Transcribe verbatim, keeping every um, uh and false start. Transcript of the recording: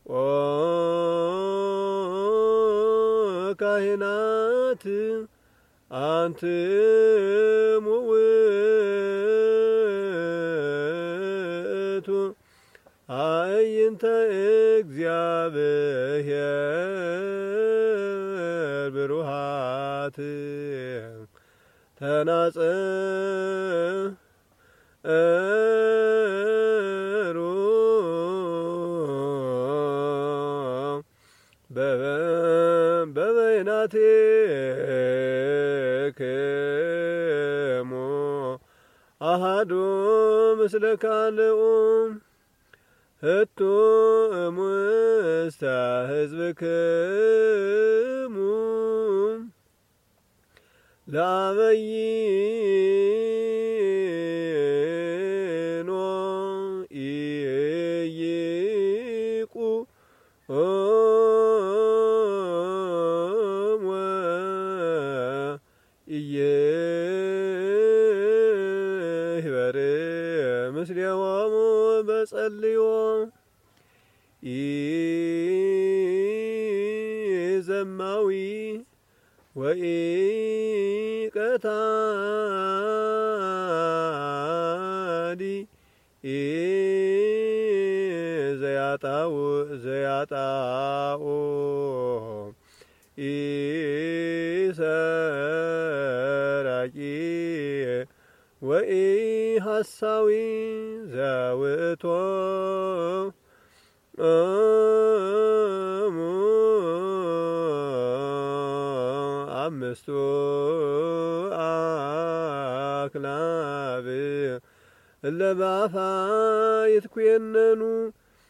ኦ ካህናት አንትሙ ውእቱ አዕይንተ እግዚአብሔር ብሩሃት ተናጽሩ በበይናቲክሙ አሐዱ ምስለ ካልኡ ህቱ እሙስተ ሕዝብክሙ ለአበይኖ ኢይቁ ኢይህበር ምስሌሆሙ በጸልዮ ኢዘማዊ ወኢቀታሊ ኢዘያጣው ዘያጣኡ ኢሰራቂ ወኢሐሳዊ ዘውእቶ እሙ አምስቱ አክናብ እለ በአፋ ይትኩየነኑ